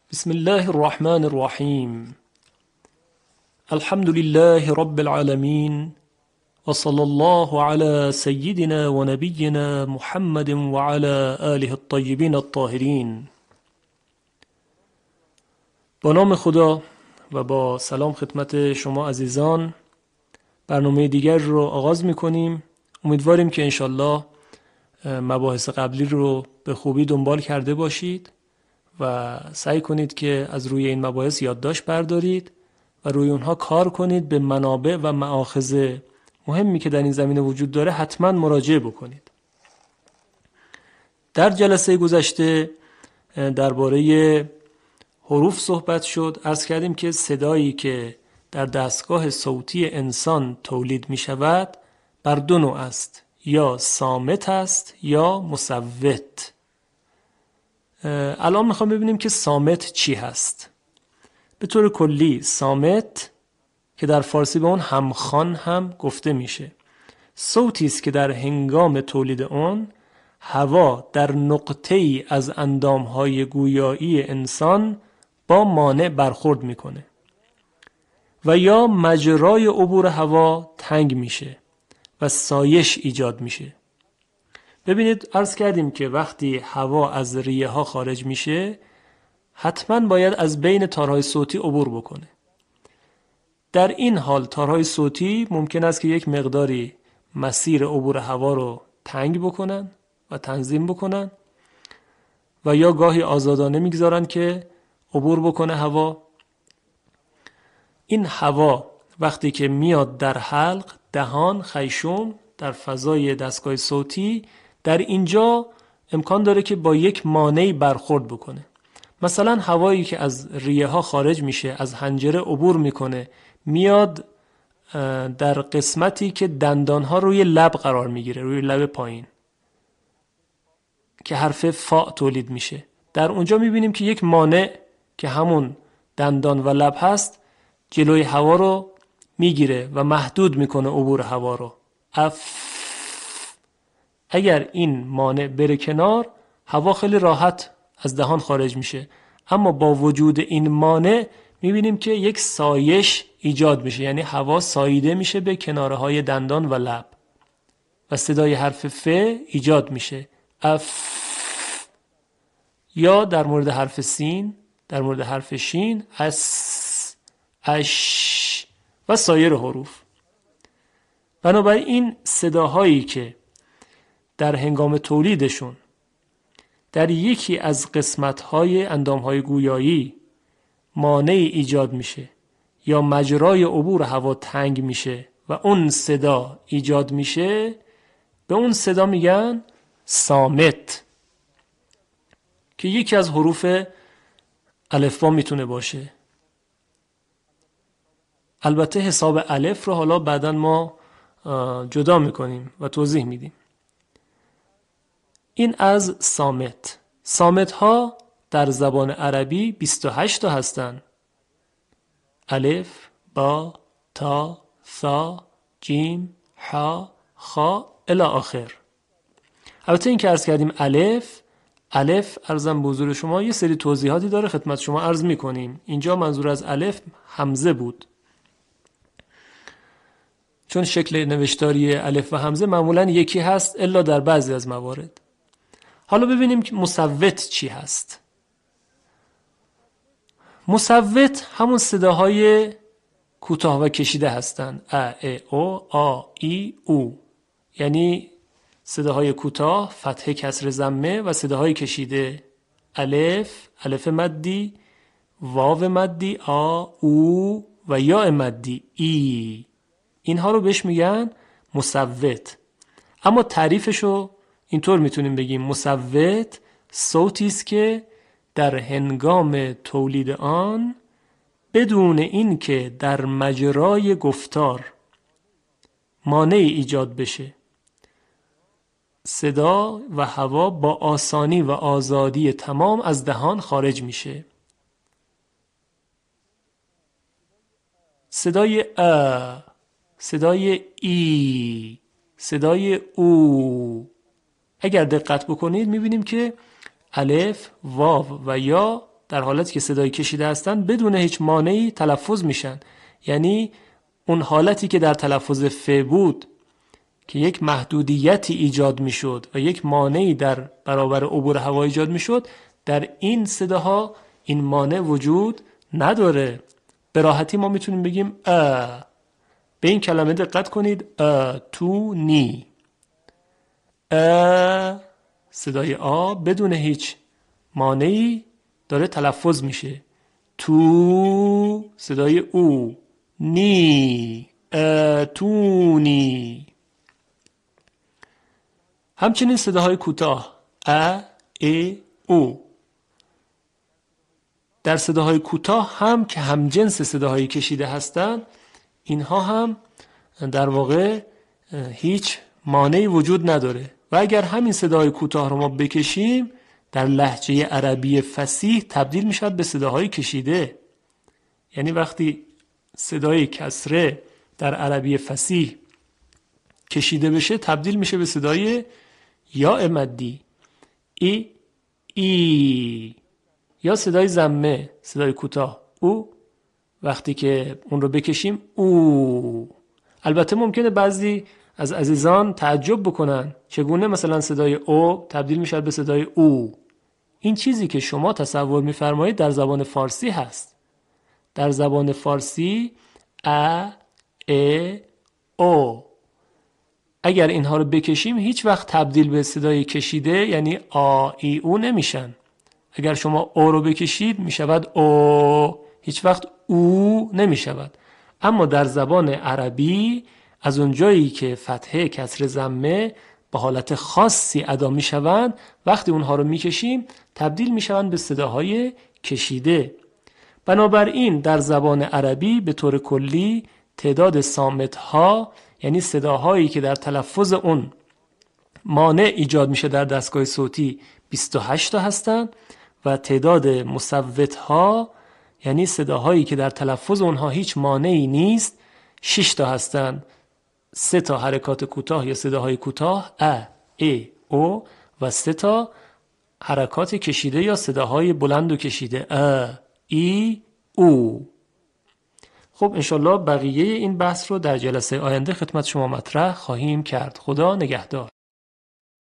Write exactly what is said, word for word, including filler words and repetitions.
بسم الله الرحمن الرحيم. الحمد لله رب العالمين، وصلى الله على سيدنا ونبينا محمد وعلى آله الطيبين الطاهرين. با نام خدا و با سلام خدمت شما عزیزان، برنامه دیگر رو آغاز می‌کنیم. امیدواریم که انشالله مباحث قبلی رو به خوبی دنبال کرده باشید و سعی کنید که از روی این مباحث یادداشت بردارید و روی اونها کار کنید. به منابع و مآخذ مهمی که در این زمینه وجود داره حتما مراجعه بکنید. در جلسه گذشته درباره حروف صحبت شد. عرض کردیم که صدایی که در دستگاه صوتی انسان تولید می شود بر دو نوع است، یا صامت است یا مصوت. الان میخوام ببینیم که صامت چی هست. به طور کلی صامت که در فارسی به اون همخوان هم گفته میشه، صوتی است که در هنگام تولید اون هوا در نقطه ای از اندامهای گویایی انسان با مانع برخورد میکنه و یا مجرای عبور هوا تنگ میشه و سایش ایجاد میشه. ببینید، عرض کردیم که وقتی هوا از ریه ها خارج میشه حتما باید از بین تارهای صوتی عبور بکنه. در این حال تارهای صوتی ممکن است که یک مقداری مسیر عبور هوا رو تنگ بکنن و تنظیم بکنن و یا گاهی آزادانه میگذارن که عبور بکنه هوا. این هوا وقتی که میاد در حلق، دهان، خیشوم، در فضای دستگاه صوتی، در اینجا امکان داره که با یک مانعی برخورد بکنه. مثلا هوایی که از ریه ها خارج میشه، از حنجره عبور میکنه، میاد در قسمتی که دندان ها روی لب قرار میگیره، روی لب پایین که حرف فا تولید میشه. در اونجا میبینیم که یک مانع که همون دندان و لب هست جلوی هوا رو میگیره و محدود میکنه عبور هوا رو. اف اگر این مانع بره کنار، هوا خیلی راحت از دهان خارج میشه. اما با وجود این مانع میبینیم که یک سایش ایجاد میشه، یعنی هوا ساییده میشه به کناره های دندان و لب و صدای حرف ف ایجاد میشه. اف. یا در مورد حرف سین، در مورد حرف شین، اس، اش و سایر حروف. بنابراین این صداهایی که در هنگام تولیدشون در یکی از قسمت‌های اندام‌های گویایی مانعی ایجاد میشه یا مجرای عبور هوا تنگ میشه و اون صدا ایجاد میشه، به اون صدا میگن صامت، که یکی از حروف الفبا میتونه باشه. البته حساب الف رو حالا بعداً ما جدا میکنیم و توضیح میدیم. این از صامت. صامت ها در زبان عربی بیست و هشت تا هستن: الف، با، تا، ثا، جیم، ح، خ الی آخر. البته این که عرض کردیم الف، الف عرضم به حضور شما یه سری توضیحاتی داره، خدمت شما عرض میکنیم. اینجا منظور از الف همزه بود، چون شکل نوشتاری الف و همزه معمولاً یکی هست الا در بعضی از موارد. حالا ببینیم که مصوت چی هست. مصوت همون صداهای کوتاه و کشیده هستند: ا، ای، او، آ، ای، او، یعنی صداهای کوتاه، فتحه، کسر، ضمه، و صداهای کشیده: الف، الف مدی، واو مدی، آ، او و یا مدی، ای. اینها رو بهش میگن مصوت. اما تعریفشو اینطور میتونیم بگیم: مصوت صوتی است که در هنگام تولید آن بدون این که در مجرای گفتار مانعی ایجاد بشه، صدا و هوا با آسانی و آزادی تمام از دهان خارج میشه. صدای ا، صدای ای، صدای او، اگر دقت بکنید میبینیم که الف، واو و یا در حالتی که صدای کشیده هستن بدون هیچ مانعی تلفظ میشن. یعنی اون حالتی که در تلفظ ف بود که یک محدودیتی ایجاد میشد و یک مانعی در برابر عبور هوا ایجاد میشد، در این صداها این مانع وجود نداره. به راحتی ما میتونیم بگیم ا. به این کلمه دقت کنید، ا تو نی. ا صدای آ بدون هیچ مانعی داره تلفظ میشه. تو صدای او. نی اتونی. همچنین صداهای کوتاه ا ای او. در صداهای کوتاه هم که همجنس صداهای کشیده هستند، اینها هم در واقع هیچ مانعی وجود نداره و اگر همین صداهای کوتاه رو ما بکشیم در لهجه عربی فصیح تبدیل میشد به صداهای کشیده. یعنی وقتی صدای کسره در عربی فصیح کشیده بشه تبدیل میشه به صدای یا مدی ای ای، یا صدای ضمه صدای کوتاه او، وقتی که اون رو بکشیم او. البته ممکنه بعضی از عزیزان تعجب بکنن چگونه مثلا صدای او تبدیل میشه به صدای او. این چیزی که شما تصور میفرمایید در زبان فارسی هست. در زبان فارسی ا ا او، اگر اینها رو بکشیم هیچ وقت تبدیل به صدای کشیده یعنی آ ای او نمیشن. اگر شما او رو بکشید میشود او، هیچ وقت او نمیشود. اما در زبان عربی از اونجایی که فتحه کسر ضمه به حالت خاصی ادا میشوند، وقتی اونها رو میکشیم تبدیل میشوند به صداهای کشیده. بنابراین در زبان عربی به طور کلی تعداد صامت ها، یعنی صداهایی که در تلفظ اون مانع ایجاد میشه در دستگاه صوتی، بیست و هشت تا هستند و تعداد مصوت ها، یعنی صداهایی که در تلفظ اونها هیچ مانعی نیست، شش تا هستند. سه تا حرکات کوتاه یا صداهای کوتاه ا ای او و سه تا حرکات کشیده یا صداهای بلند و کشیده ا ای او. خب انشالله بقیه این بحث رو در جلسه آینده خدمت شما مطرح خواهیم کرد. خدا نگهدار.